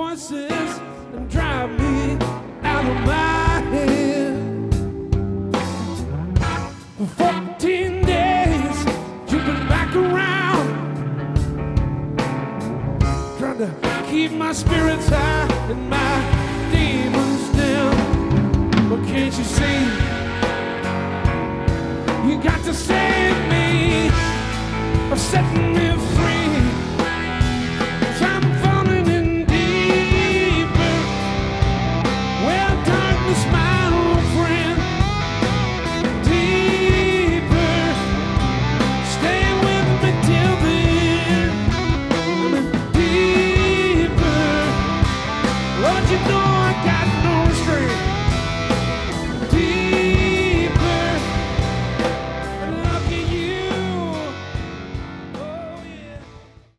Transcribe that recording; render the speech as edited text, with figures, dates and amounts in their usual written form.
voices and drive me out of my head. For 14 days, you've been back around, trying to keep my spirits high and my demons down. But can't you see, you got to save me, or setting me free.